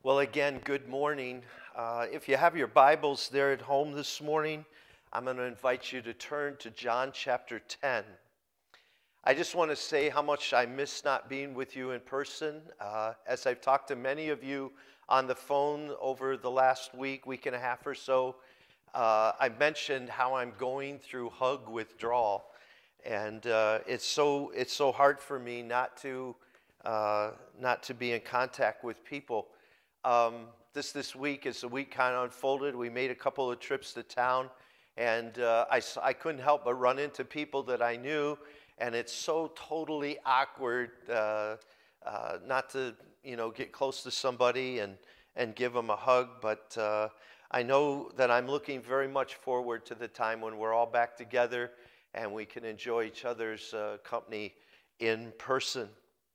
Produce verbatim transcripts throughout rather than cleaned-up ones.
Well, again, good morning. Uh, if you have your Bibles there at home this morning, I'm going to invite you to turn to John chapter ten. I just want to say how much I miss not being with you in person. Uh, as I've talked to many of you on the phone over the last week, week and a half or so, uh, I mentioned how I'm going through hug withdrawal. And uh, it's so it's so hard for me not to uh, not to be in contact with people. Um, this this week, as the week kind of unfolded, we made a couple of trips to town, and uh, I, I couldn't help but run into people that I knew, and it's so totally awkward uh, uh, not to you know get close to somebody and, and give them a hug, but uh, I know that I'm looking very much forward to the time when we're all back together and we can enjoy each other's uh, company in person.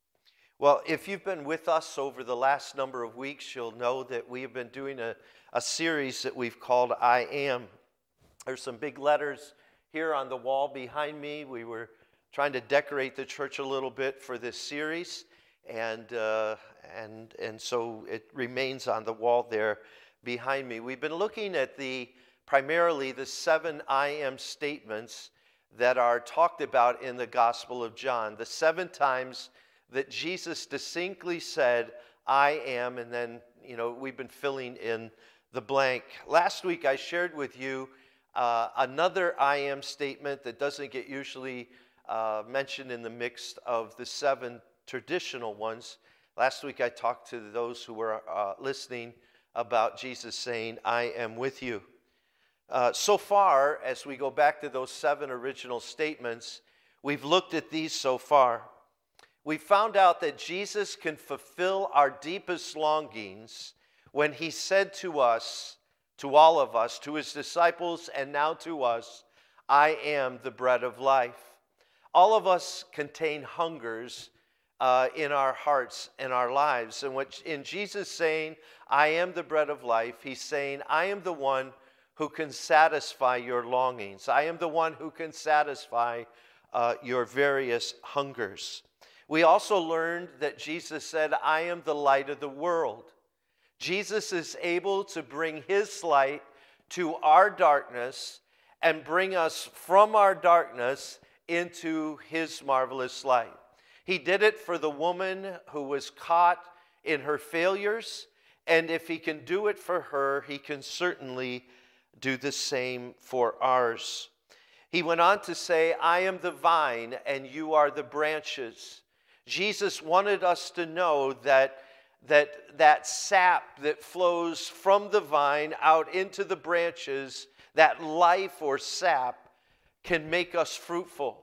Well, if you've been with us over the last number of weeks, you'll know that we have been doing a, a series that we've called I Am. There's some big letters here on the wall behind me. We were trying to decorate the church a little bit for this series, and uh, and and so it remains on the wall there behind me. We've been looking at the primarily the seven I Am statements that are talked about in the Gospel of John, the seven times that Jesus distinctly said, I am, and then, you know, we've been filling in the blank. Last week I shared with you uh, another I am statement that doesn't get usually uh, mentioned in the mix of the seven traditional ones. Last week I talked to those who were uh, listening about Jesus saying, I am with you. Uh, so far, as we go back to those seven original statements, we've looked at these so far. We found out that Jesus can fulfill our deepest longings when he said to us, to all of us, to his disciples, and now to us, I am the bread of life. All of us contain hungers uh, in our hearts and our lives. And what, in Jesus saying, I am the bread of life, he's saying, I am the one who can satisfy your longings. I am the one who can satisfy uh, your various hungers. We also learned that Jesus said, I am the light of the world. Jesus is able to bring his light to our darkness and bring us from our darkness into his marvelous light. He did it for the woman who was caught in her failures, and if he can do it for her, he can certainly do the same for ours. He went on to say, I am the vine and you are the branches. Jesus wanted us to know that, that that sap that flows from the vine out into the branches, that life or sap, can make us fruitful.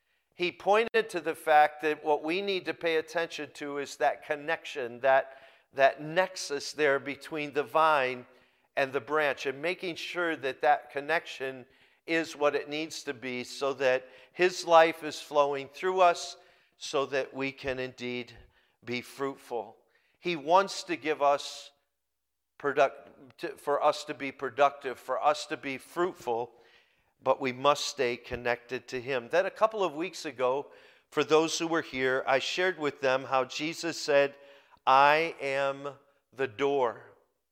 He pointed to the fact that what we need to pay attention to is that connection, that, that nexus there between the vine and the branch, and making sure that that connection is what it needs to be so that his life is flowing through us, so that we can indeed be fruitful. He wants to give us, product, for us to be productive, for us to be fruitful, but we must stay connected to him. Then a couple of weeks ago, for those who were here, I shared with them how Jesus said, I am the door.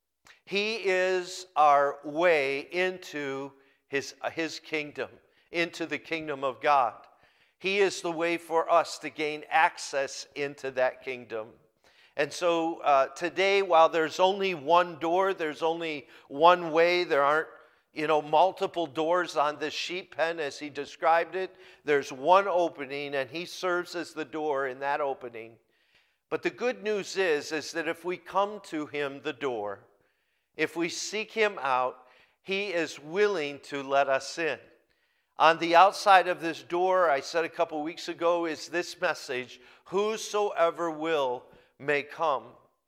He is our way into his, his kingdom, into the kingdom of God. He is the way for us to gain access into that kingdom. And so uh, today, while there's only one door, there's only one way, there aren't, you know, multiple doors on this sheep pen as he described it. There's one opening, and he serves as the door in that opening. But the good news is, is that if we come to him, the door, if we seek him out, he is willing to let us in. On the outside of this door, I said a couple weeks ago, is this message, whosoever will may come.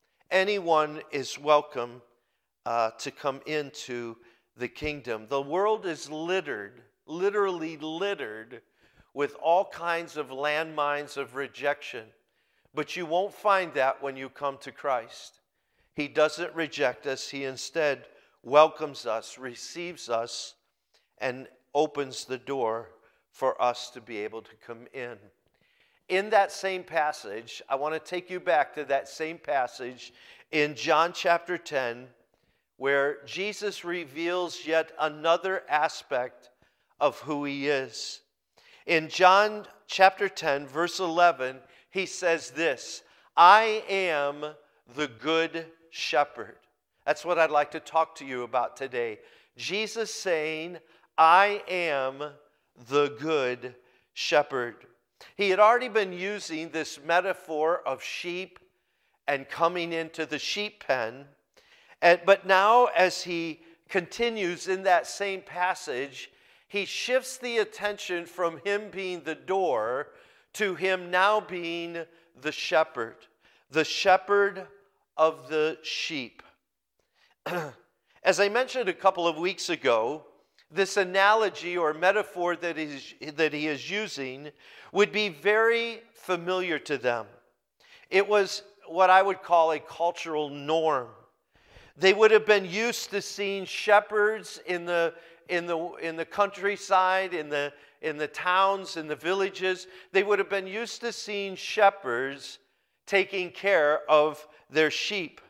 Anyone is welcome uh, to come into the kingdom. The world is littered, literally littered, with all kinds of landmines of rejection. But you won't find that when you come to Christ. He doesn't reject us. He instead welcomes us, receives us, and opens the door for us to be able to come in. in that same passage, I want to take you back to that same passage in John chapter ten, where Jesus reveals yet another aspect of who he is. In John chapter ten, verse eleven, he says this, I am the good shepherd. That's what I'd like to talk to you about today. Jesus saying, I am the good shepherd. He had already been using this metaphor of sheep and coming into the sheep pen. And, but now as he continues in that same passage, he shifts the attention from him being the door to him now being the shepherd, the shepherd of the sheep. As I mentioned a couple of weeks ago, this analogy or metaphor that is, that he is using would be very familiar to them. It was what I would call a cultural norm. They would have been used to seeing shepherds in the in the in the countryside, in the in the towns, in the villages. They would have been used to seeing shepherds taking care of their sheep.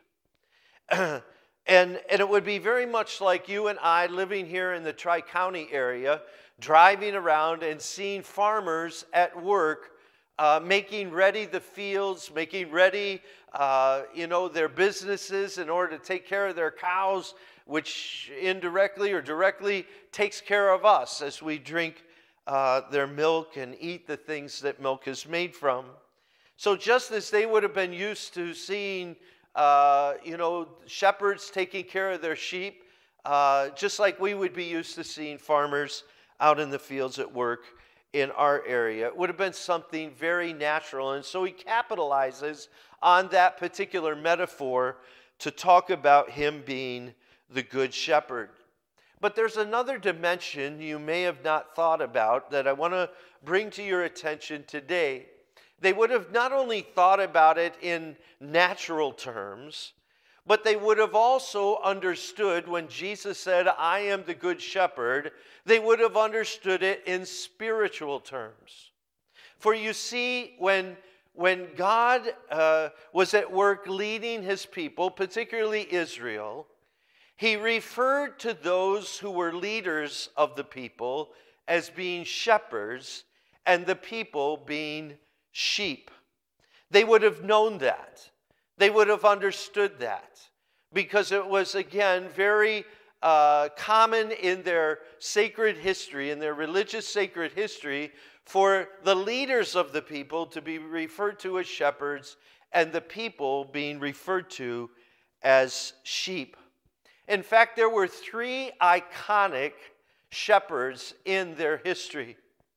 And, and it would be very much like you and I living here in the Tri-County area, driving around and seeing farmers at work, uh, making ready the fields, making ready, uh, you know, their businesses in order to take care of their cows, which indirectly or directly takes care of us as we drink uh, their milk and eat the things that milk is made from. So just as they would have been used to seeing Uh, you know, shepherds taking care of their sheep, uh, just like we would be used to seeing farmers out in the fields at work in our area. It would have been something very natural. And so he capitalizes on that particular metaphor to talk about him being the good shepherd. But there's another dimension you may have not thought about that I want to bring to your attention today. They would have not only thought about it in natural terms, but they would have also understood when Jesus said, I am the good shepherd, they would have understood it in spiritual terms. For you see, when, when God uh, was at work leading his people, particularly Israel, he referred to those who were leaders of the people as being shepherds and the people being sheep. They would have known that. They would have understood that because it was, again, very uh, common in their sacred history, in their religious sacred history, for the leaders of the people to be referred to as shepherds and the people being referred to as sheep. In fact, there were three iconic shepherds in their history.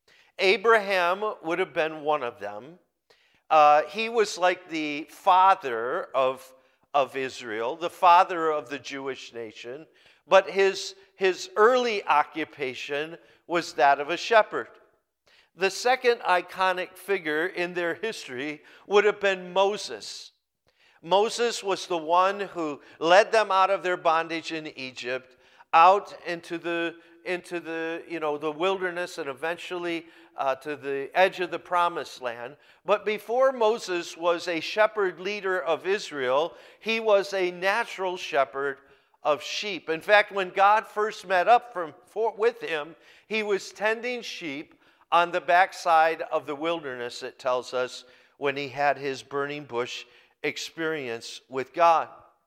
Abraham would have been one of them. Uh, he was like the father of, of Israel, the father of the Jewish nation, but his, his early occupation was that of a shepherd. The second iconic figure in their history would have been Moses. Moses was the one who led them out of their bondage in Egypt, out into the into the, you know, the wilderness and eventually uh, to the edge of the promised land. But before Moses was a shepherd leader of Israel, he was a natural shepherd of sheep. In fact, when God first met up from, for, with him, he was tending sheep on the backside of the wilderness, it tells us, when he had his burning bush experience with God.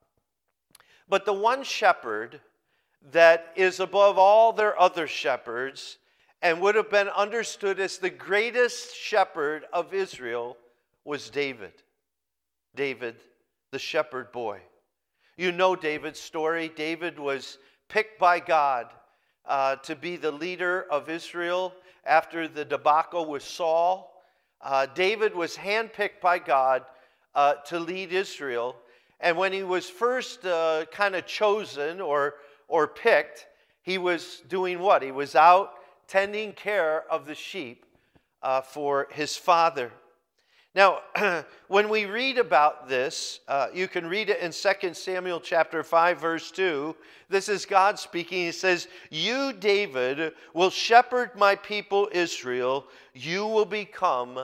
But the one shepherd that is above all their other shepherds and would have been understood as the greatest shepherd of Israel was David. David, the shepherd boy. You know David's story. David was picked by God uh, to be the leader of Israel after the debacle with Saul. Uh, David was handpicked by God uh, to lead Israel. And when he was first uh, kind of chosen or or picked, he was doing what? He was out tending care of the sheep uh, for his father. Now, when we read about this, uh, you can read it in Second Samuel chapter five, verse two. This is God speaking. He says, you, David, will shepherd my people Israel. You will become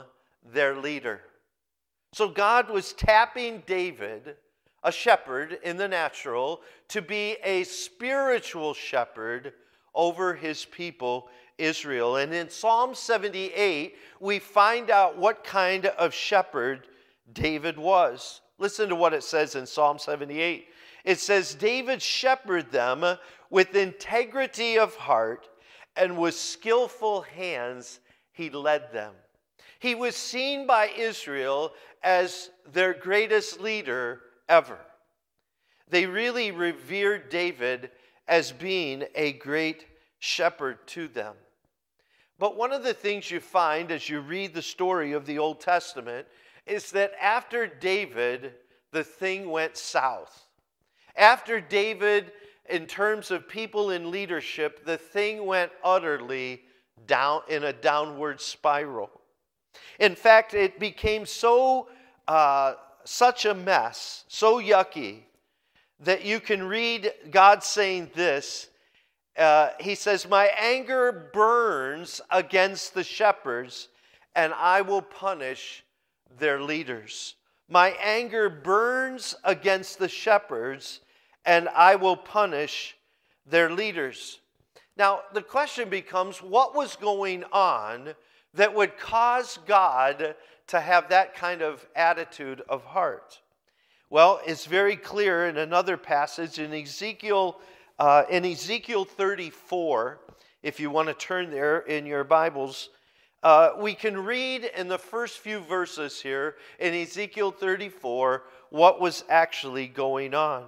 their leader. So God was tapping David, a shepherd in the natural, to be a spiritual shepherd over his people, Israel. And in Psalm seventy-eight, we find out what kind of shepherd David was. Listen to what it says in Psalm seventy-eight. It says, David shepherded them with integrity of heart, and with skillful hands he led them. He was seen by Israel as their greatest leader ever. They really revered David as being a great shepherd to them. But one of the things you find as you read the story of the Old Testament is that after David, the thing went south. After David, in terms of people in leadership, the thing went utterly down in a downward spiral. In fact, it became so uh, such a mess, so yucky, that you can read God saying this. Uh, he says, my anger burns against the shepherds, and I will punish their leaders. My anger burns against the shepherds, and I will punish their leaders. Now, the question becomes, what was going on that would cause God to have that kind of attitude of heart? Well, it's very clear in another passage in Ezekiel, uh, in Ezekiel thirty-four, if you want to turn there in your Bibles. Uh, we can read in the first few verses here in Ezekiel thirty-four what was actually going on.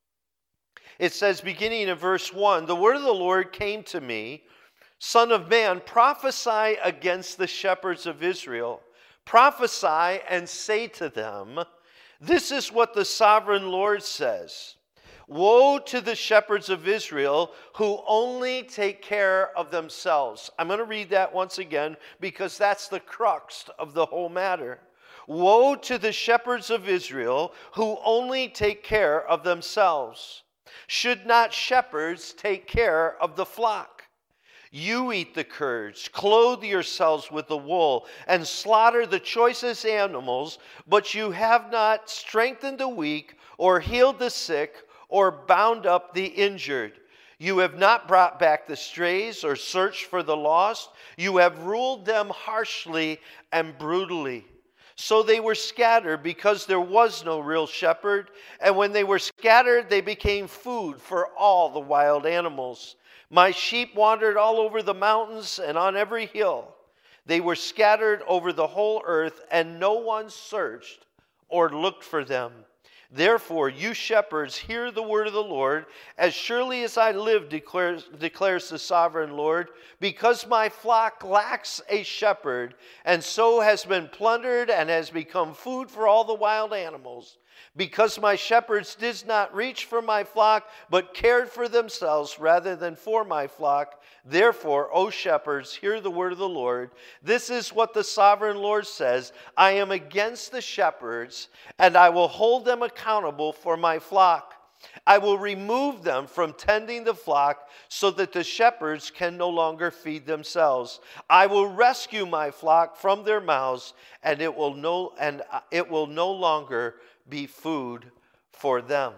It says, beginning in verse one, the word of the Lord came to me, Son of man, prophesy against the shepherds of Israel. Prophesy and say to them, this is what the sovereign Lord says. Woe to the shepherds of Israel who only take care of themselves. I'm going to read that once again because that's the crux of the whole matter. Woe to the shepherds of Israel who only take care of themselves. Should not shepherds take care of the flock? You eat the curds, clothe yourselves with the wool, and slaughter the choicest animals, but you have not strengthened the weak, or healed the sick, or bound up the injured. You have not brought back the strays, or searched for the lost. You have ruled them harshly and brutally. So they were scattered because there was no real shepherd, and when they were scattered, they became food for all the wild animals. My sheep wandered all over the mountains and on every hill. They were scattered over the whole earth, and no one searched or looked for them. Therefore, you shepherds, hear the word of the Lord. As surely as I live, declares, declares the sovereign Lord, because my flock lacks a shepherd, and so has been plundered and has become food for all the wild animals. Because my shepherds did not reach for my flock, but cared for themselves rather than for my flock. Therefore, O shepherds, hear the word of the Lord. This is what the sovereign Lord says. I am against the shepherds, and I will hold them accountable for my flock. I will remove them from tending the flock so that the shepherds can no longer feed themselves. I will rescue my flock from their mouths, and it will no, and it will no longer be food for them.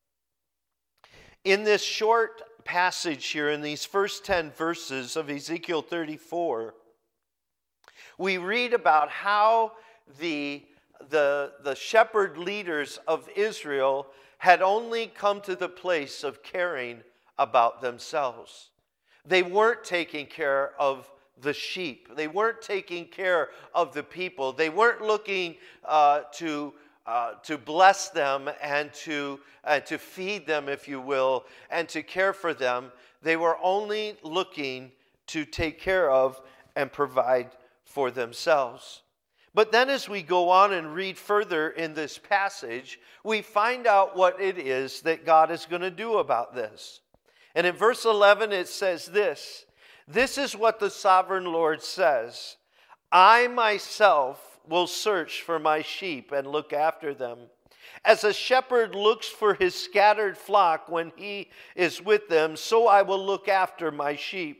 In this short passage here, in these first ten verses of Ezekiel thirty-four, we read about how the, the, the shepherd leaders of Israel had only come to the place of caring about themselves. They weren't taking care of the sheep. They weren't taking care of the people. They weren't looking uh, to Uh, to bless them and to, uh, to feed them, if you will, and to care for them. They were only looking to take care of and provide for themselves. But then as we go on and read further in this passage, we find out what it is that God is going to do about this. And in verse eleven it says this, this is what the sovereign Lord says, I myself will search for my sheep and look after them. As a shepherd looks for his scattered flock when he is with them, so I will look after my sheep.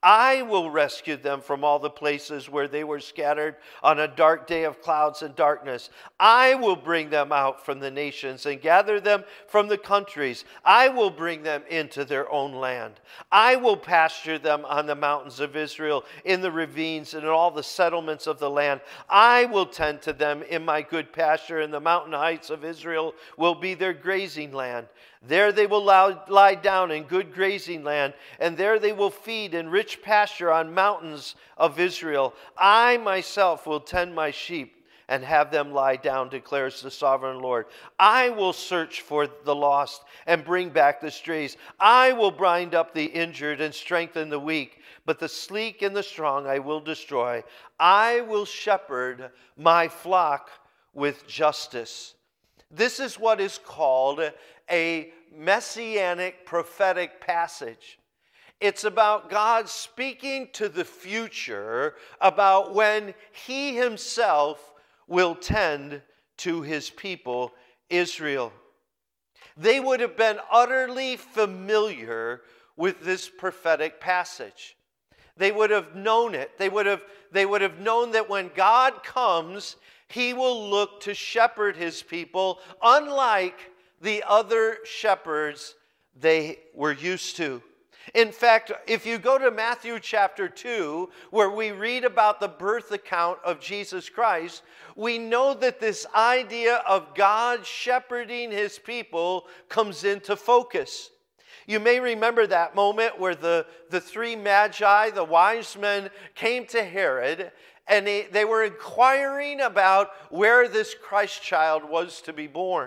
I will rescue them from all the places where they were scattered on a dark day of clouds and darkness. I will bring them out from the nations and gather them from the countries. I will bring them into their own land. I will pasture them on the mountains of Israel, in the ravines and in all the settlements of the land. I will tend to them in my good pasture, and the mountain heights of Israel will be their grazing land. There they will lie down in good grazing land, and there they will feed in rich pasture on mountains of Israel. I myself will tend my sheep and have them lie down, declares the sovereign Lord. I will search for the lost and bring back the strays. I will bind up the injured and strengthen the weak, but the sleek and the strong I will destroy. I will shepherd my flock with justice. This is what is called a messianic prophetic passage. It's about God speaking to the future about when he himself will tend to his people, Israel. They would have been utterly familiar with this prophetic passage. They would have known it. They would have, they would have known that when God comes, he will look to shepherd his people, unlike the other shepherds they were used to. In fact, if you go to Matthew chapter two, where we read about the birth account of Jesus Christ, we know that this idea of God shepherding his people comes into focus. You may remember that moment where the, the three magi, the wise men, came to Herod, and they, they were inquiring about where this Christ child was to be born.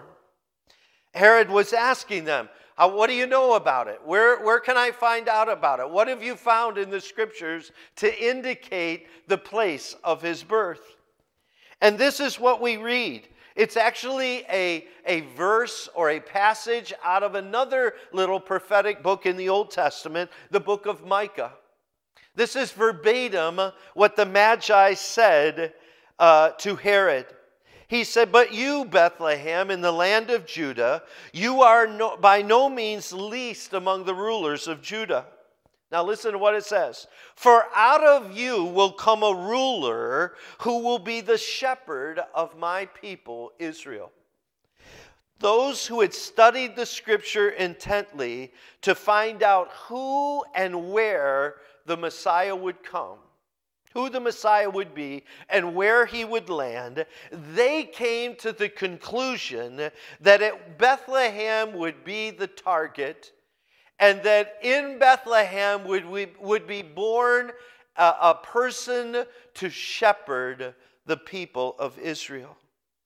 Herod was asking them, what do you know about it? Where, where can I find out about it? What have you found in the scriptures to indicate the place of his birth? And this is what we read. It's actually a, a verse or a passage out of another little prophetic book in the Old Testament, the book of Micah. This is verbatim what the Magi said uh, to Herod. He said, "But you, Bethlehem, in the land of Judah, you are no, by no means least among the rulers of Judah." Now listen to what it says. "For out of you will come a ruler who will be the shepherd of my people, Israel." Those who had studied the scripture intently to find out who and where the Messiah would come, who the Messiah would be, and where he would land, they came to the conclusion that at Bethlehem would be the target, and that in Bethlehem would, we, would be born a, a person to shepherd the people of Israel.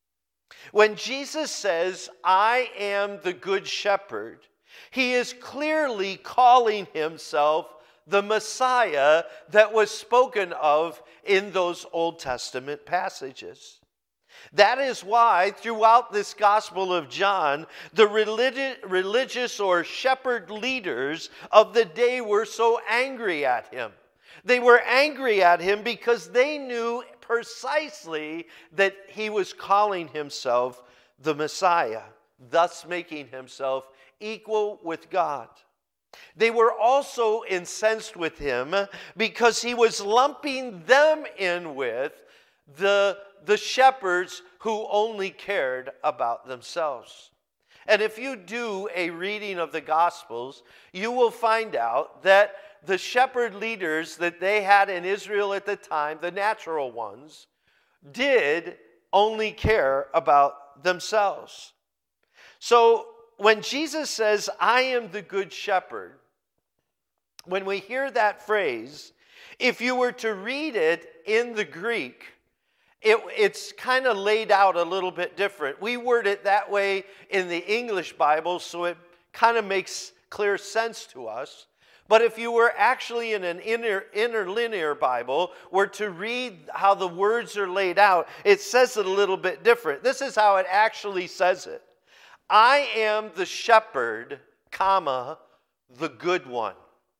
When Jesus says, "I am the good shepherd," he is clearly calling himself the Messiah that was spoken of in those Old Testament passages. That is why throughout this Gospel of John, the religi- religious or shepherd leaders of the day were so angry at him. They were angry at him because they knew precisely that he was calling himself the Messiah, thus making himself equal with God. They were also incensed with him because he was lumping them in with the, the shepherds who only cared about themselves. And if you do a reading of the Gospels, you will find out that the shepherd leaders that they had in Israel at the time, the natural ones, did only care about themselves. So when Jesus says, "I am the good shepherd," when we hear that phrase, if you were to read it in the Greek, it, it's kind of laid out a little bit different. We word it that way in the English Bible, so it kind of makes clear sense to us. But if you were actually in an inter, interlinear Bible, were to read how the words are laid out, it says it a little bit different. This is how it actually says it. "I am the shepherd, comma, the good one."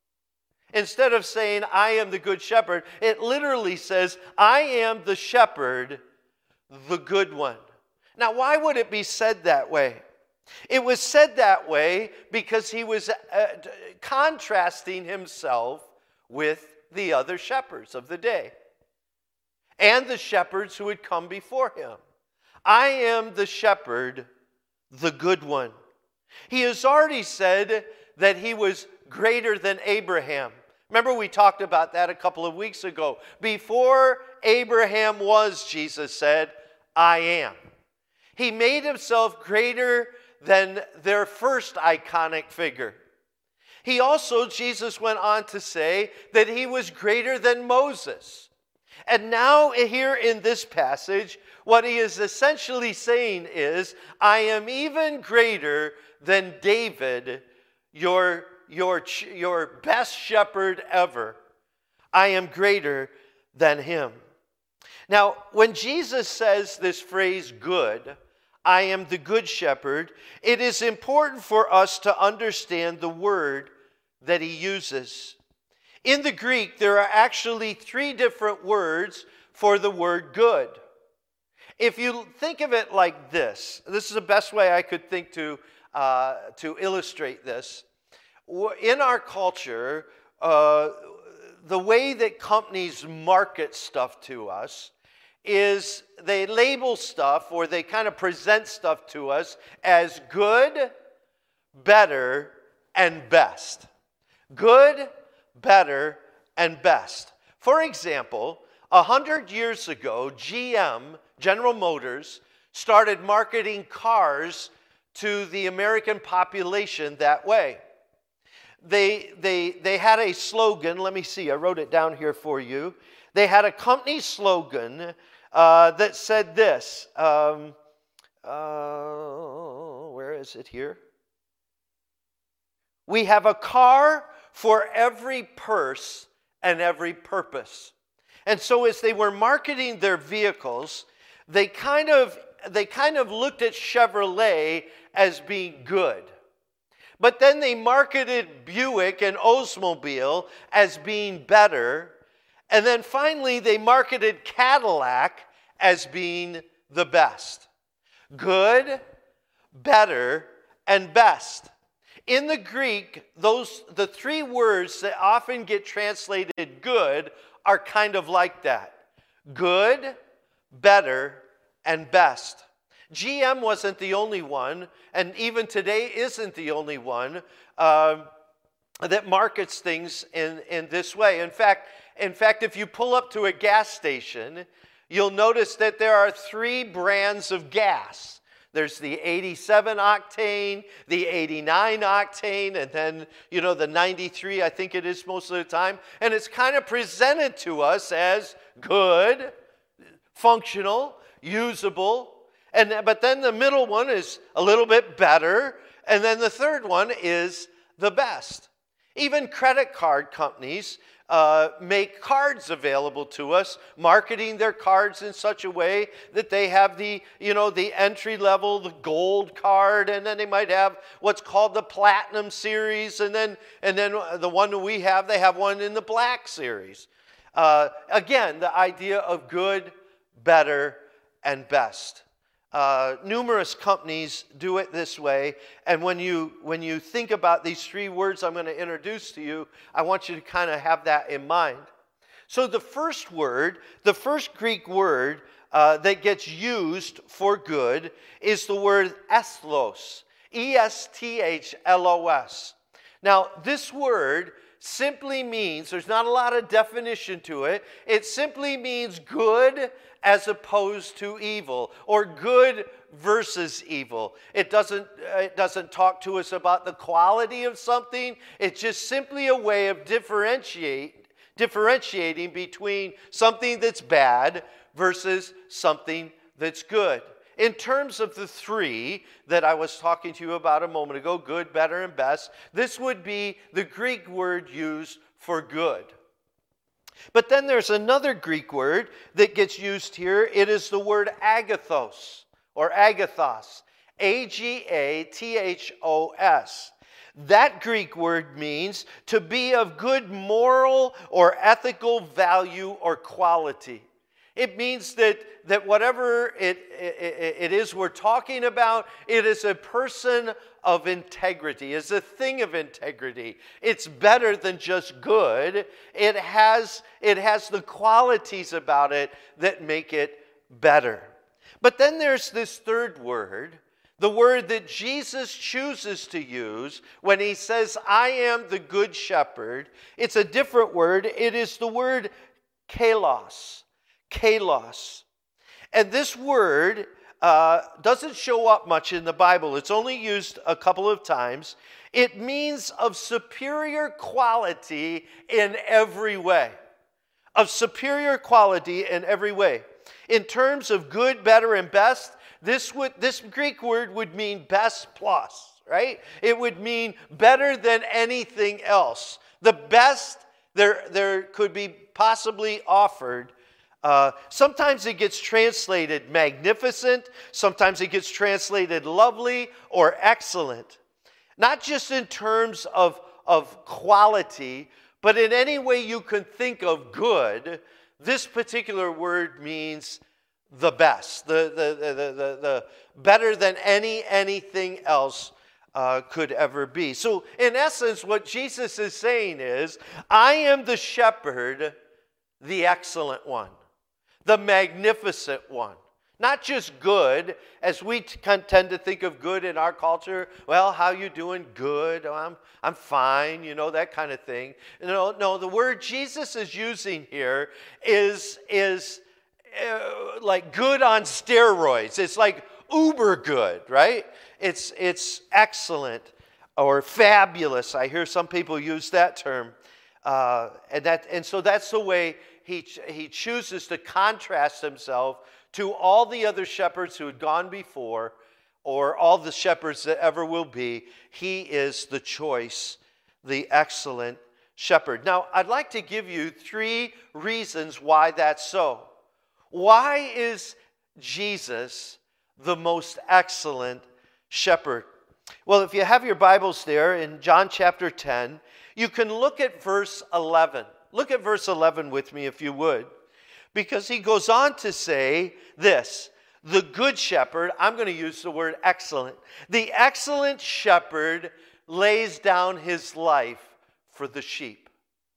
Instead of saying, "I am the good shepherd," it literally says, "I am the shepherd, the good one." Now, why would it be said that way? It was said that way because he was uh, contrasting himself with the other shepherds of the day and the shepherds who had come before him. I am the shepherd, the good one. He has already said that he was greater than Abraham. Remember, we talked about that a couple of weeks ago. Before Abraham was, Jesus said, I am. He made himself greater than their first iconic figure. He also, Jesus went on to say that he was greater than Moses. And now here in this passage, what he is essentially saying is, I am even greater than David, your, your, your best shepherd ever. I am greater than him. Now, when Jesus says this phrase, good, I am the good shepherd, it is important for us to understand the word that he uses. In the Greek, there are actually three different words for the word good. If you think of it like this, this is the best way I could think to, uh, to illustrate this. In our culture, uh, the way that companies market stuff to us is they label stuff or they kind of present stuff to us as good, better, and best. Good, better, and best. For example, a hundred years ago, G M, General Motors, started marketing cars to the American population that way. They, they, they had a slogan. Let me see, I wrote it down here for you. They had a company slogan uh, that said this. Um, uh, where is it here? We have a car for every purse and every purpose. And so as they were marketing their vehicles, they kind of, they kind of looked at Chevrolet as being good. But then they marketed Buick and Oldsmobile as being better. And then finally they marketed Cadillac as being the best. Good, better, and best. In the Greek, those the three words that often get translated good are kind of like that. Good, better, and best. G M wasn't the only one, and even today isn't the only one uh, that markets things in, in this way. In fact, in fact, if you pull up to a gas station, you'll notice that there are three brands of gas. There's the eighty-seven octane, the eighty-nine octane, and then, you know, the ninety-three, I think it is most of the time. And it's kind of presented to us as good, functional, usable. And, but then the middle one is a little bit better. And then the third one is the best. Even credit card companies uh, make cards available to us, marketing their cards in such a way that they have the, you know, the entry level, the gold card, and then they might have what's called the platinum series, and then and then the one that we have, they have one in the black series. Uh, again, the idea of good, better, and best. Uh, numerous companies do it this way, and when you when you think about these three words I'm going to introduce to you, I want you to kind of have that in mind. So the first word, the first Greek word uh, that gets used for good is the word esthlos, E S T H L O S. Now, this word simply means, there's not a lot of definition to it, it simply means good as opposed to evil, or good versus evil. It doesn't, it doesn't talk to us about the quality of something. It's just simply a way of differentiate, differentiating between something that's bad versus something that's good. In terms of the three that I was talking to you about a moment ago, good, better, and best, this would be the Greek word used for good. But then there's another Greek word that gets used here. It is the word agathos, or agathos, A G A T H O S. That Greek word means to be of good moral or ethical value or quality. It means that, that whatever it, it, it is we're talking about, it is a person of integrity, is a thing of integrity. It's better than just good. It has, it has the qualities about it that make it better. But then there's this third word, the word that Jesus chooses to use when he says, I am the good shepherd. It's a different word. It is the word kalos. Kalos. And this word uh, doesn't show up much in the Bible. It's only used a couple of times. It means of superior quality in every way. Of superior quality in every way. In terms of good, better, and best, this would this Greek word would mean best plus, right? It would mean better than anything else. The best there, there could be possibly offered. Uh, sometimes it gets translated magnificent. Sometimes it gets translated lovely or excellent. Not just in terms of, of quality, but in any way you can think of good. This particular word means the best, the, the, the, the, the better than any anything else uh, could ever be. So in essence, what Jesus is saying is, I am the shepherd, the excellent one, the magnificent one. Not just good, as we t- tend to think of good in our culture. Well, how you doing? Good. Oh, I'm, I'm fine, you know, that kind of thing. No, no, the word Jesus is using here is, is uh, like good on steroids. It's like uber good, right? It's, it's excellent or fabulous. I hear some people use that term. Uh, and, that, and so that's the way he, he chooses to contrast himself to all the other shepherds who had gone before, or all the shepherds that ever will be. He is the choice, the excellent shepherd. Now, I'd like to give you three reasons why that's so. Why is Jesus the most excellent shepherd? Well, if you have your Bibles there in John chapter ten, you can look at verse eleven. Look at verse eleven with me if you would. Because he goes on to say this, the good shepherd, I'm going to use the word excellent. The excellent shepherd lays down his life for the sheep.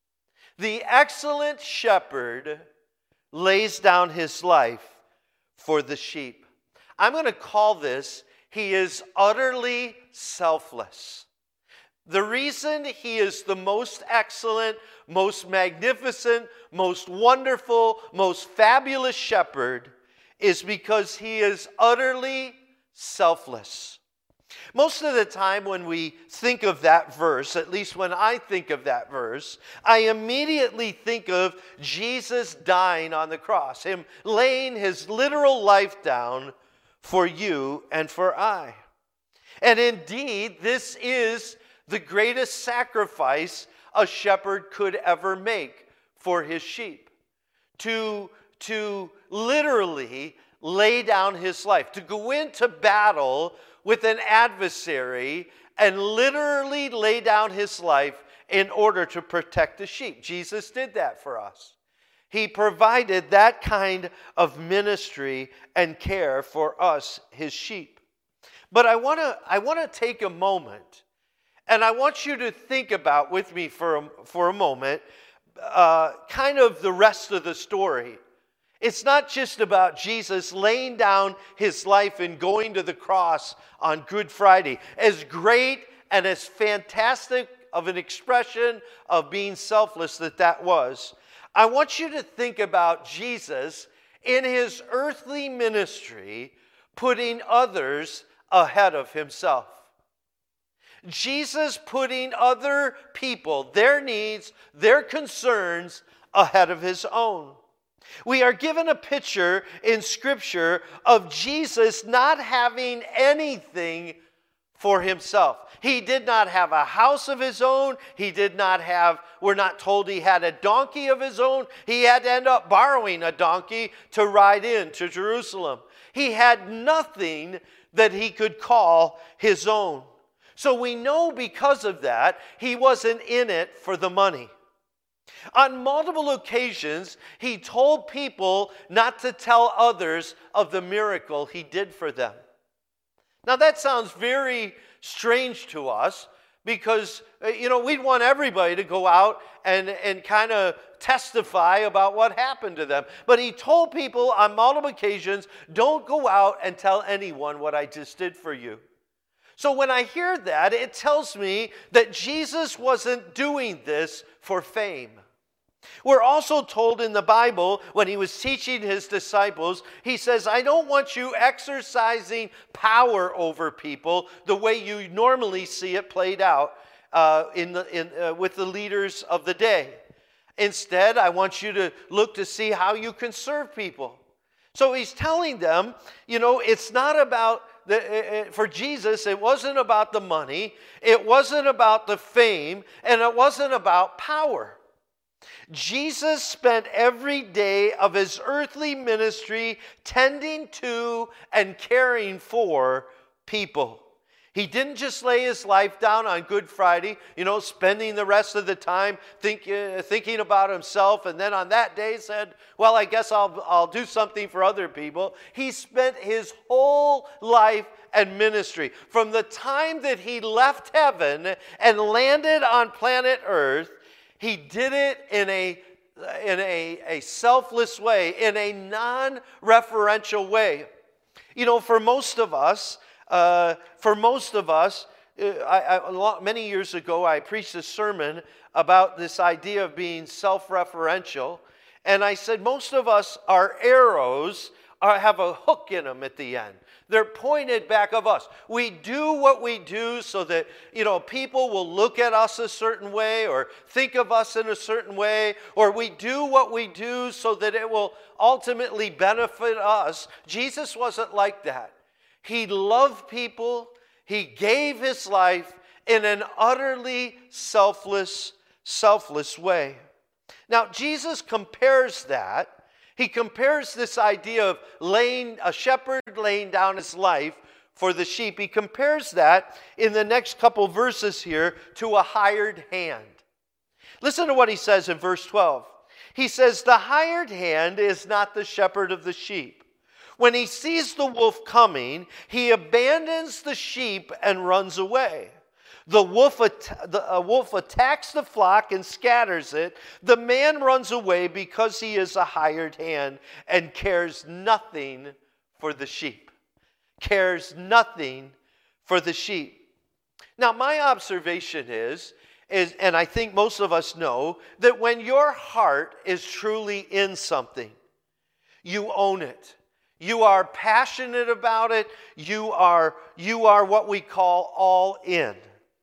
The excellent shepherd lays down his life for the sheep. I'm going to call this, he is utterly selfless. The reason he is the most excellent, most magnificent, most wonderful, most fabulous shepherd is because he is utterly selfless. Most of the time when we think of that verse, at least when I think of that verse, I immediately think of Jesus dying on the cross, him laying his literal life down for you and for I. And indeed, this is the greatest sacrifice a shepherd could ever make for his sheep. To, to literally lay down his life, to go into battle with an adversary and literally lay down his life in order to protect the sheep. Jesus did that for us. He provided that kind of ministry and care for us, his sheep. But I want to I want to take a moment, and I want you to think about with me for a, for a moment, uh, kind of the rest of the story. It's not just about Jesus laying down his life and going to the cross on Good Friday. As great and as fantastic of an expression of being selfless that that was, I want you to think about Jesus in his earthly ministry putting others ahead of himself. Jesus putting other people, their needs, their concerns ahead of his own. We are given a picture in Scripture of Jesus not having anything for himself. He did not have a house of his own. He did not have, we're not told he had a donkey of his own. He had to end up borrowing a donkey to ride in to Jerusalem. He had nothing that he could call his own. So we know because of that, he wasn't in it for the money. On multiple occasions, he told people not to tell others of the miracle he did for them. Now that sounds very strange to us because, you know, we'd want everybody to go out and, and kind of testify about what happened to them. But he told people on multiple occasions, don't go out and tell anyone what I just did for you. So when I hear that, it tells me that Jesus wasn't doing this for fame. We're also told in the Bible, when he was teaching his disciples, he says, I don't want you exercising power over people the way you normally see it played out uh, in the, in, uh, with the leaders of the day. Instead, I want you to look to see how you can serve people. So he's telling them, you know, it's not about, the, for Jesus, it wasn't about the money, it wasn't about the fame, and it wasn't about power. Jesus spent every day of his earthly ministry tending to and caring for people. He didn't just lay his life down on Good Friday, you know, spending the rest of the time think, uh, thinking about himself, and then on that day said, well, I guess I'll, I'll do something for other people. He spent his whole life and ministry. From the time that he left heaven and landed on planet Earth, he did it in a, in a, a selfless way, in a non-referential way. You know, for most of us, uh, for most of us, uh, I, I, a lot, many years ago, I preached a sermon about this idea of being self-referential, and I said most of us, our arrows are, have a hook in them at the end. They're pointed back of us. We do what we do so that, you know, people will look at us a certain way or think of us in a certain way, or we do what we do so that it will ultimately benefit us. Jesus wasn't like that. He loved people. He gave his life in an utterly selfless, selfless way. Now, Jesus compares that. He compares this idea of laying a shepherd laying down his life for the sheep. He compares that in the next couple verses here to a hired hand. Listen to what he says in verse twelve. He says, the hired hand is not the shepherd of the sheep. When he sees the wolf coming, he abandons the sheep and runs away. The wolf, at- the uh, wolf attacks the flock and scatters it. The man runs away because he is a hired hand and cares nothing for the sheep. Cares nothing for the sheep. Now, my observation is, is, and I think most of us know, that when your heart is truly in something, you own it. You are passionate about it. You are, you are what we call all in.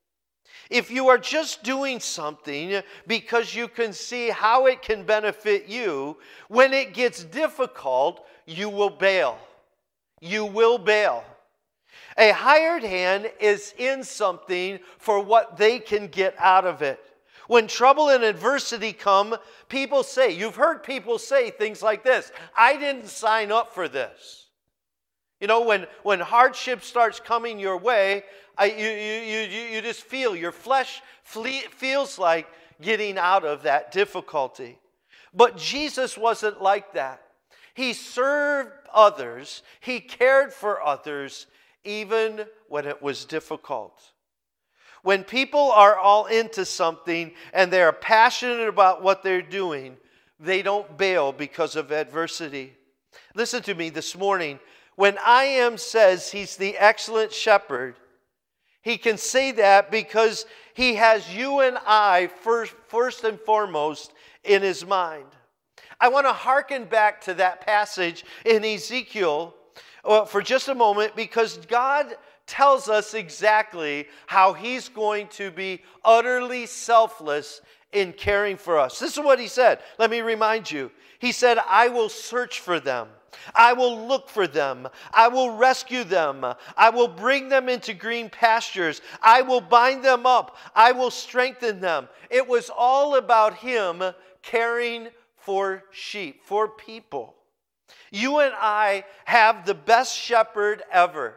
If you are just doing something because you can see how it can benefit you, when it gets difficult, you will bail. You will bail. A hired hand is in something for what they can get out of it. When trouble and adversity come, people say, you've heard people say things like this, I didn't sign up for this. You know, when, when hardship starts coming your way, I, you, you, you, you just feel, your flesh flee, feels like getting out of that difficulty. But Jesus wasn't like that. He served others. He cared for others, even when it was difficult. When people are all into something and they're passionate about what they're doing, they don't bail because of adversity. Listen to me this morning. When I am says he's the excellent shepherd, he can say that because he has you and I first, first and foremost in his mind. I want to hearken back to that passage in Ezekiel uh, for just a moment, because God tells us exactly how he's going to be utterly selfless in caring for us. This is what he said. Let me remind you. He said, I will search for them. I will look for them. I will rescue them. I will bring them into green pastures. I will bind them up. I will strengthen them. It was all about him caring for sheep, for people. You and I have the best shepherd ever.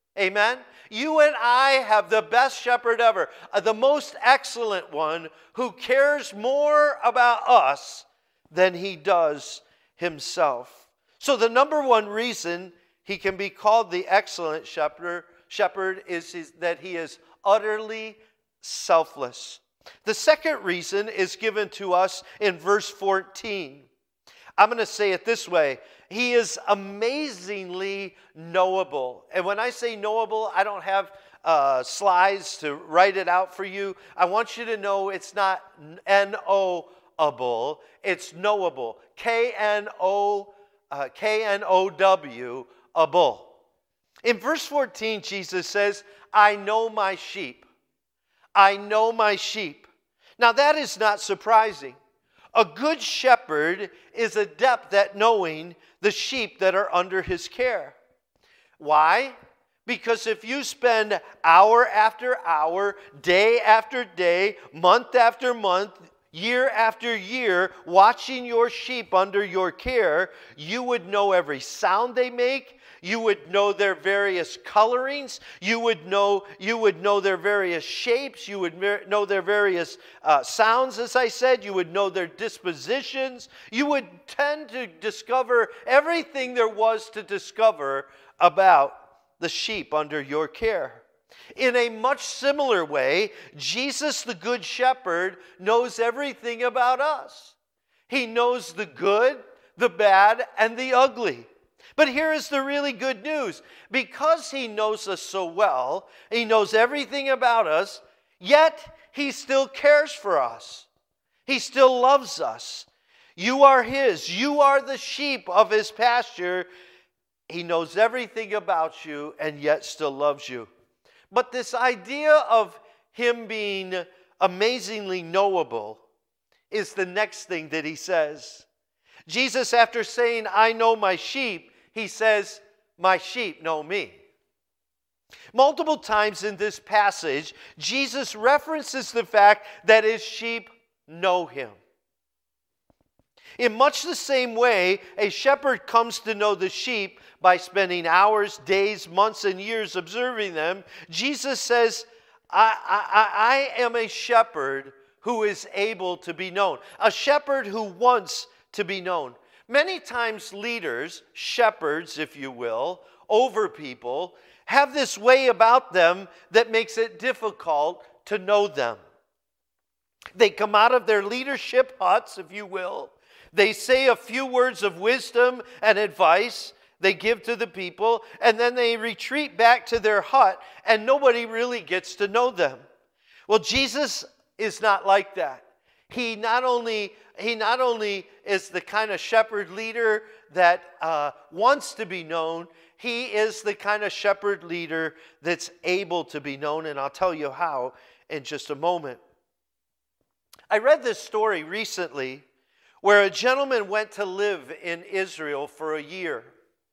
Amen? You and I have the best shepherd ever, uh, the most excellent one who cares more about us than he does himself. So the number one reason he can be called the excellent shepherd, shepherd is, is that he is utterly selfless. The second reason is given to us in verse fourteen. I'm going to say it this way. He is amazingly knowable. And when I say knowable, I don't have uh, slides to write it out for you. I want you to know it's not N O-able. It's knowable. K N O, uh, K N O W, able. In verse fourteen, Jesus says, I know my sheep. I know my sheep. Now that is not surprising. A good shepherd is adept at knowing the sheep that are under his care. Why? Because if you spend hour after hour, day after day, month after month, year after year, watching your sheep under your care, you would know every sound they make. You would know their various colorings. You would know, you would know their various shapes. You would ver- know their various uh, sounds, as I said. You would know their dispositions. You would tend to discover everything there was to discover about the sheep under your care. In a much similar way, Jesus, the Good Shepherd, knows everything about us. He knows the good, the bad, and the ugly. But here is the really good news. Because he knows us so well, he knows everything about us, yet he still cares for us. He still loves us. You are his. You are the sheep of his pasture. He knows everything about you and yet still loves you. But this idea of him being amazingly knowable is the next thing that he says. Jesus, after saying, I know my sheep, he says, my sheep know me. Multiple times in this passage, Jesus references the fact that his sheep know him. In much the same way, a shepherd comes to know the sheep by spending hours, days, months, and years observing them. Jesus says, I, I, I am a shepherd who is able to be known. A shepherd who wants to be known. Many times leaders, shepherds, if you will, over people, have this way about them that makes it difficult to know them. They come out of their leadership huts, if you will. They say a few words of wisdom and advice they give to the people, and then they retreat back to their hut, and nobody really gets to know them. Well, Jesus is not like that. He not only, he not only is the kind of shepherd leader that uh, wants to be known, he is the kind of shepherd leader that's able to be known, and I'll tell you how in just a moment. I read this story recently where a gentleman went to live in Israel for a year.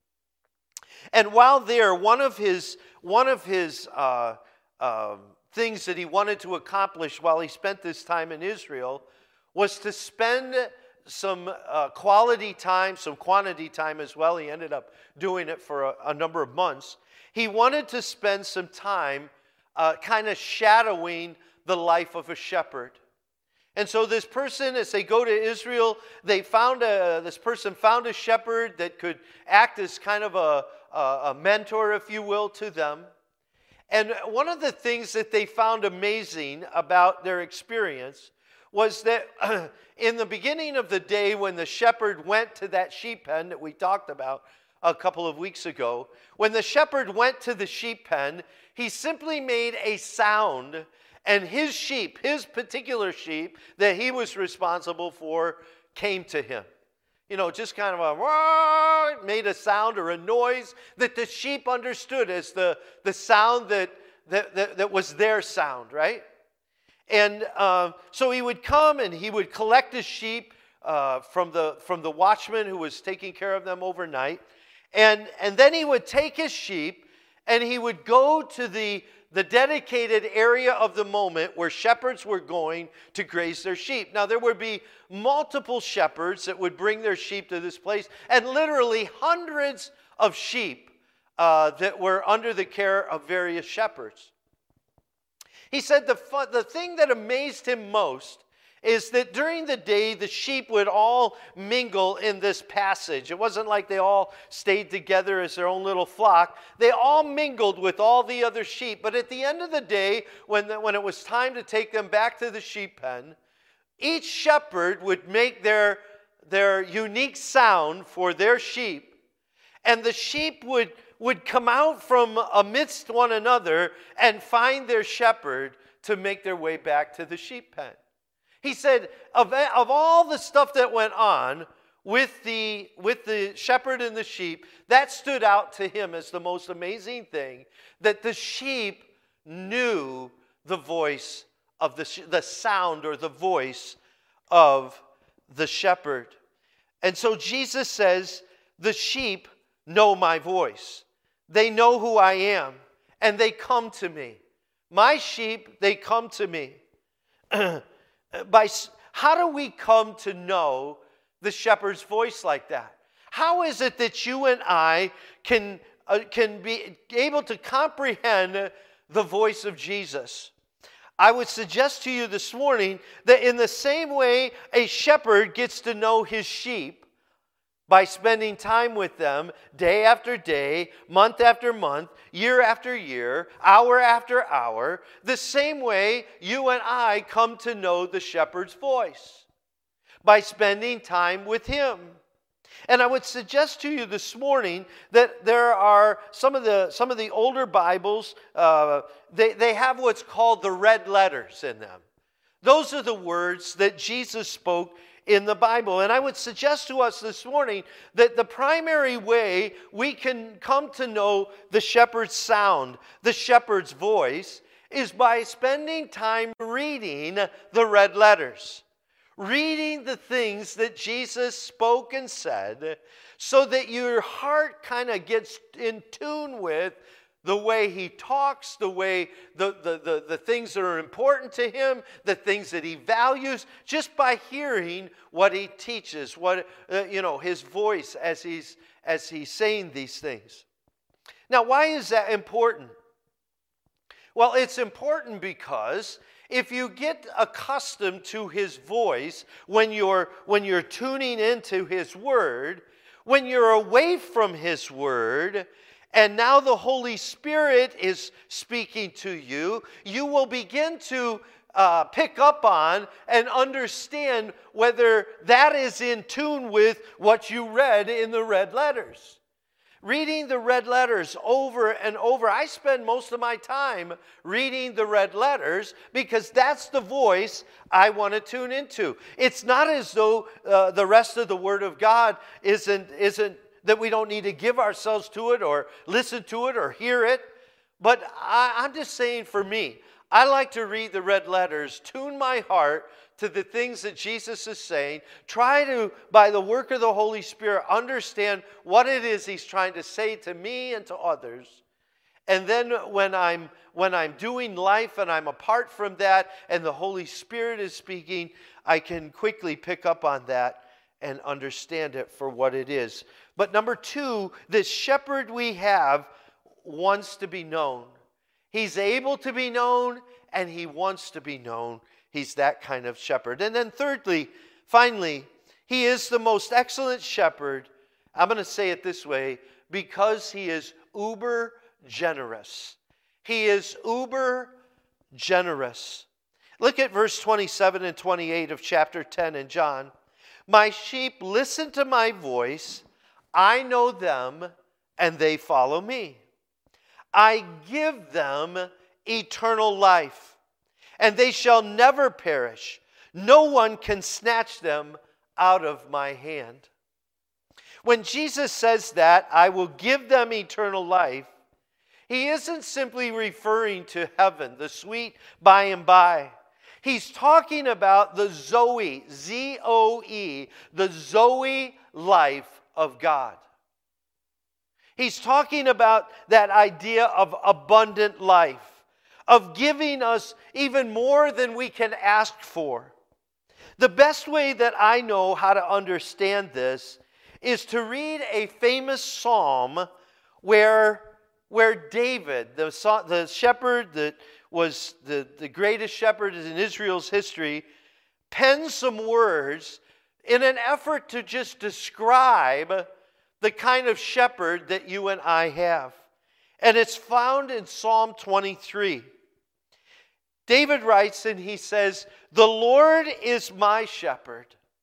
And while there, one of his, one of his uh, uh, things that he wanted to accomplish while he spent this time in Israel was to spend some uh, quality time, some quantity time as well. He ended up doing it for a, a number of months. He wanted to spend some time uh, kind of shadowing the life of a shepherd. And so this person, as they go to Israel, they found a, this person found a shepherd that could act as kind of a, a, a mentor, if you will, to them. And one of the things that they found amazing about their experience was that in the beginning of the day when the shepherd went to that sheep pen that we talked about a couple of weeks ago, when the shepherd went to the sheep pen, he simply made a sound, and his sheep, his particular sheep that he was responsible for, came to him. You know, just kind of a, made a sound or a noise that the sheep understood as the, the sound that, that, that, that was their sound, right? And uh, so he would come and he would collect his sheep uh, from the from the watchman who was taking care of them overnight. And, and then he would take his sheep and he would go to the, the dedicated area of the moment where shepherds were going to graze their sheep. Now, there would be multiple shepherds that would bring their sheep to this place, and literally hundreds of sheep uh, that were under the care of various shepherds. He said the, fun, the thing that amazed him most is that during the day, the sheep would all mingle in this passage. It wasn't like they all stayed together as their own little flock. They all mingled with all the other sheep. But at the end of the day, when, the, when it was time to take them back to the sheep pen, each shepherd would make their, their unique sound for their sheep. And the sheep would, would come out from amidst one another and find their shepherd to make their way back to the sheep pen. He said, of, of all the stuff that went on with the, with the shepherd and the sheep, that stood out to him as the most amazing thing, that the sheep knew the voice of the, the sound or the voice of the shepherd. And so Jesus says, the sheep know my voice. They know who I am, and they come to me. My sheep, they come to me. By, how do we come to know the shepherd's voice like that? How is it that you and I can, uh, can be able to comprehend the voice of Jesus? I would suggest to you this morning that in the same way a shepherd gets to know his sheep by spending time with them day after day, month after month, year after year, hour after hour, the same way you and I come to know the shepherd's voice, by spending time with him. And I would suggest to you this morning that there are some of the, some of the older Bibles, uh, they, they have what's called the red letters in them. Those are the words that Jesus spoke in the Bible. And I would suggest to us this morning that the primary way we can come to know the shepherd's sound, the shepherd's voice, is by spending time reading the red letters. Reading the things that Jesus spoke and said, so that your heart kind of gets in tune with the way he talks, the way the, the, the, the things that are important to him, the things that he values, just by hearing what he teaches, what uh, you know, his voice as he's as he's saying these things. Now, why is that important? Well, it's important because if you get accustomed to his voice when you're when you're tuning into his word, when you're away from his word, and now the Holy Spirit is speaking to you, you will begin to uh, pick up on and understand whether that is in tune with what you read in the red letters. Reading the red letters over and over. I spend most of my time reading the red letters because that's the voice I want to tune into. It's not as though uh, the rest of the Word of God isn't isn't that we don't need to give ourselves to it or listen to it or hear it. But I, I'm just saying for me, I like to read the red letters, tune my heart to the things that Jesus is saying, try to, by the work of the Holy Spirit, understand what it is he's trying to say to me and to others. And then when I'm, when I'm doing life and I'm apart from that and the Holy Spirit is speaking, I can quickly pick up on that and understand it for what it is. But number two, this shepherd we have wants to be known. He's able to be known, and he wants to be known. He's that kind of shepherd. And then thirdly, finally, he is the most excellent shepherd. I'm going to say it this way, because he is uber generous. He is uber generous. Look at verse twenty-seven and twenty-eight of chapter ten in John. My sheep listen to my voice. I know them, and they follow me. I give them eternal life, and they shall never perish. No one can snatch them out of my hand. When Jesus says that, I will give them eternal life, he isn't simply referring to heaven, the sweet by and by. He's talking about the Zoe, Z O E, the Zoe life of God. He's talking about that idea of abundant life, of giving us even more than we can ask for. The best way that I know how to understand this is to read a famous psalm where where David, the, the shepherd that was the, the greatest shepherd in Israel's history, penned some words in an effort to just describe the kind of shepherd that you and I have. And it's found in Psalm twenty-three. David writes and he says, "The Lord is my shepherd.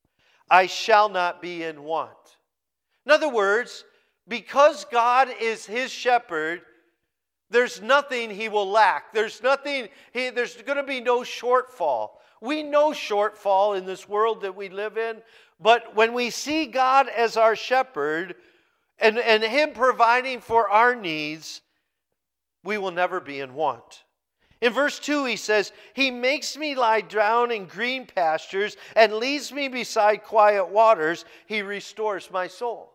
I shall not be in want." In other words, because God is his shepherd, there's nothing he will lack. There's nothing, he, there's going to be no shortfall. We know shortfall in this world that we live in, but when we see God as our shepherd and, and him providing for our needs, we will never be in want. In verse two, he says, "He makes me lie down in green pastures and leads me beside quiet waters. He restores my soul."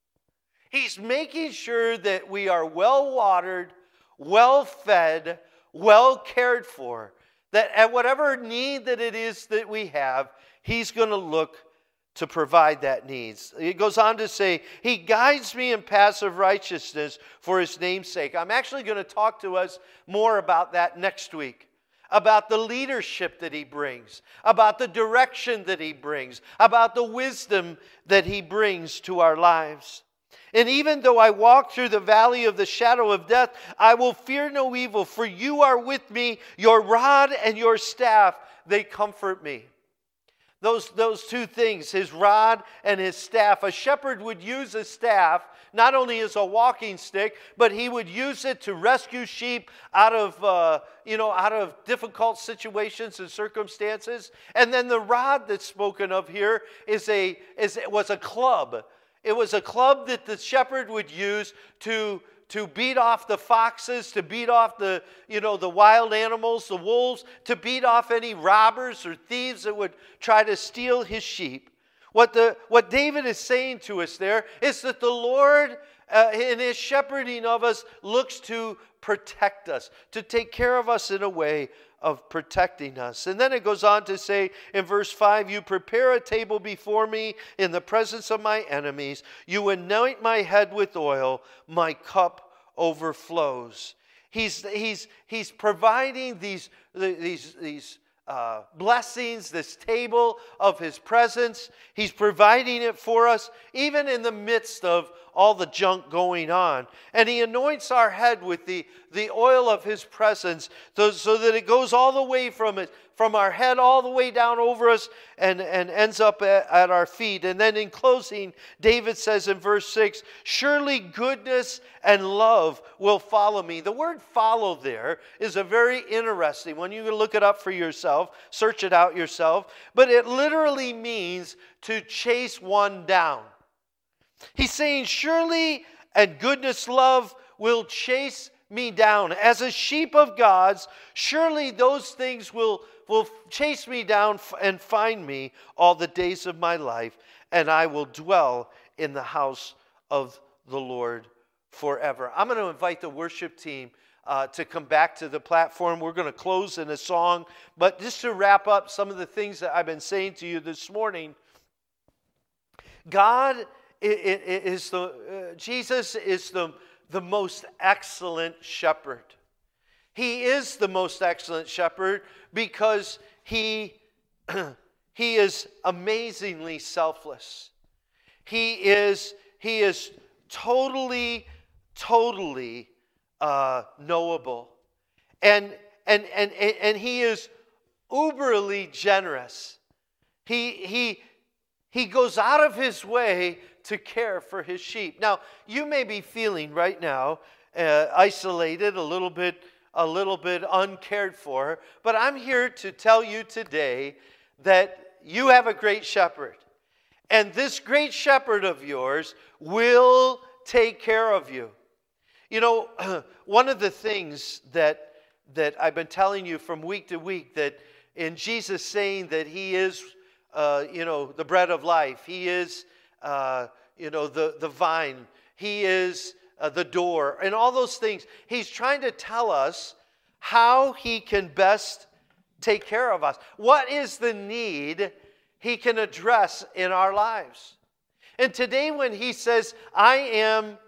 He's making sure that we are well watered, well fed, well cared for. That at whatever need that it is that we have, he's going to look to provide that needs. It goes on to say, "He guides me in paths of righteousness for his name's sake." I'm actually going to talk to us more about that next week. About the leadership that he brings. About the direction that he brings. About the wisdom that he brings to our lives. "And even though I walk through the valley of the shadow of death, I will fear no evil, for you are with me. Your rod and your staff, they comfort me." Those, those two things, his rod and his staff. A shepherd would use a staff not only as a walking stick, but he would use it to rescue sheep out of, uh, you know, out of difficult situations and circumstances. And then the rod that's spoken of here is a, is, was a club. It was a club that the shepherd would use to, to beat off the foxes, to beat off the, you know, the wild animals, the wolves, to beat off any robbers or thieves that would try to steal his sheep. What, the, what David is saying to us there is that the Lord, uh, in his shepherding of us, looks to protect us, to take care of us in a way of protecting us. And then it goes on to say in verse five, "You prepare a table before me in the presence of my enemies. You anoint my head with oil. My cup overflows." He's, he's, he's providing these, these, these uh, blessings, this table of his presence. He's providing it for us even in the midst of all the junk going on. And he anoints our head with the, the oil of his presence so, so that it goes all the way from it, from our head all the way down over us and, and ends up at, at our feet. And then in closing, David says in verse six, "Surely goodness and love will follow me." The word "follow" there is a very interesting one. You can look it up for yourself, search it out yourself. But it literally means to chase one down. He's saying, surely and goodness, love will chase me down. As a sheep of God's, surely those things will, will chase me down and find me all the days of my life, and I will dwell in the house of the Lord forever. I'm going to invite the worship team uh, to come back to the platform. We're going to close in a song, but just to wrap up some of the things that I've been saying to you this morning, God It, it is the uh, Jesus is the, the most excellent shepherd. He is the most excellent shepherd because he, he is amazingly selfless. He is, he is totally, totally uh, knowable. And, and, and, and he is uberly generous. He, he, he goes out of his way to care for his sheep. Now, you may be feeling right now uh, isolated, a little bit, a little bit uncared for, but I'm here to tell you today that you have a great shepherd, and this great shepherd of yours will take care of you. You know, one of the things that that I've been telling you from week to week, that in Jesus saying that he is, uh, you know, the bread of life, he is. Uh, you know, the, the vine. He is uh, the door. And all those things. He's trying to tell us how he can best take care of us. What is the need he can address in our lives? And today when he says, I am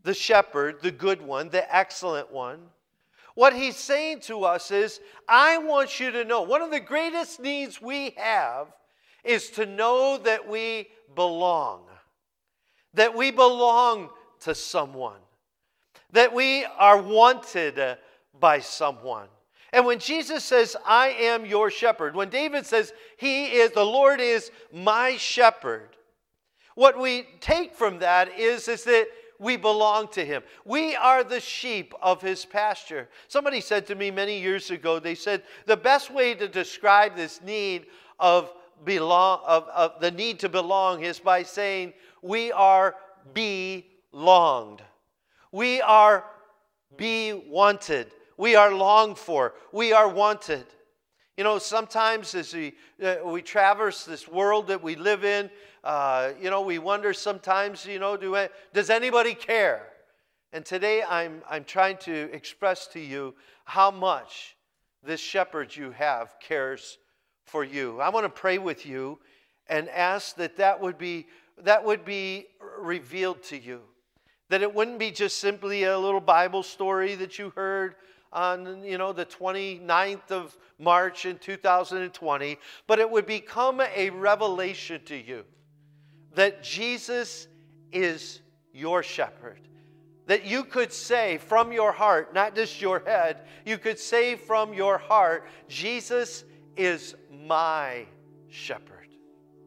the shepherd, the good one, the excellent one, what he's saying to us is, I want you to know, one of the greatest needs we have is to know that we belong. That we belong to someone. That we are wanted by someone. And when Jesus says, I am your shepherd, when David says, he is, the Lord is my shepherd, what we take from that is, is that we belong to him. We are the sheep of his pasture. Somebody said to me many years ago, they said, the best way to describe this need of belong, of, of the need to belong is by saying, we are belonged. We are be wanted. We are longed for. We are wanted. You know, sometimes as we, uh, we traverse this world that we live in, uh, you know, we wonder sometimes, you know, do I, does anybody care? And today I'm, I'm trying to express to you how much this shepherd you have cares for you. I want to pray with you and ask that that would be, that would be revealed to you. That it wouldn't be just simply a little Bible story that you heard on, you know, the twenty-ninth of March in two thousand twenty, but it would become a revelation to you that Jesus is your shepherd. That you could say from your heart, not just your head, you could say from your heart, Jesus is my shepherd.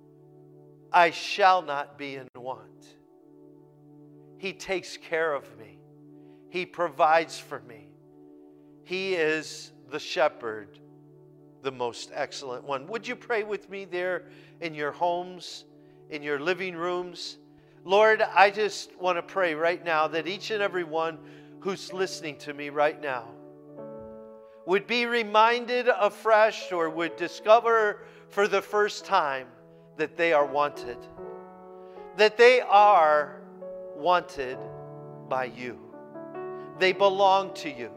I shall not be in want. He takes care of me. He provides for me. He is the shepherd, the most excellent one. Would you pray with me there in your homes, in your living rooms? Lord, I just want to pray right now that each and every one who's listening to me right now would be reminded afresh or would discover for the first time that they are wanted. That they are wanted by you. They belong to you.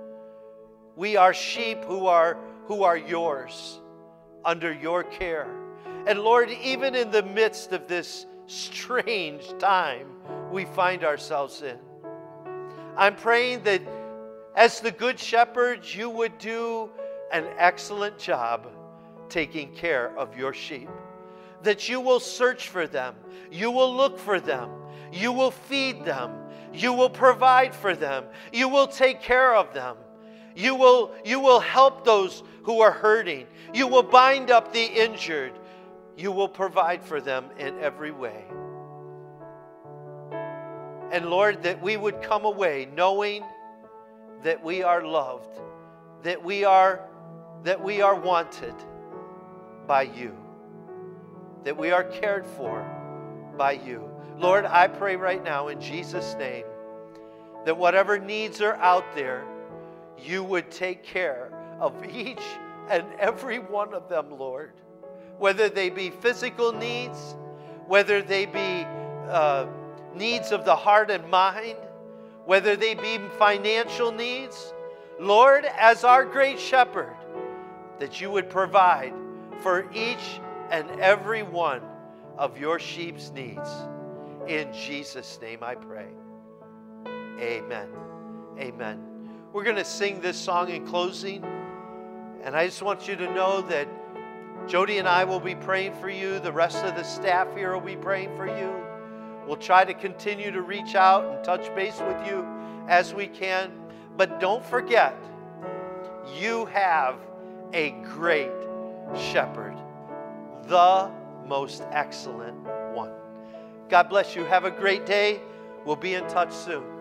We are sheep who are, who are yours, under your care. And Lord, even in the midst of this strange time we find ourselves in, I'm praying that as the Good Shepherd, you would do an excellent job taking care of your sheep. That you will search for them. You will look for them. You will feed them. You will provide for them. You will take care of them. You will, you will help those who are hurting. You will bind up the injured. You will provide for them in every way. And Lord, that we would come away knowing that we are loved, that we are, that we are wanted by you, that we are cared for by you. Lord, I pray right now in Jesus' name that whatever needs are out there, you would take care of each and every one of them, Lord. Whether they be physical needs, whether they be uh, needs of the heart and mind, whether they be financial needs, Lord, as our great shepherd, that you would provide for each and every one of your sheep's needs. In Jesus' name I pray. Amen. Amen. We're going to sing this song in closing. And I just want you to know that Jody and I will be praying for you. The rest of the staff here will be praying for you. We'll try to continue to reach out and touch base with you as we can. But don't forget, you have a great shepherd, the most excellent one. God bless you. Have a great day. We'll be in touch soon.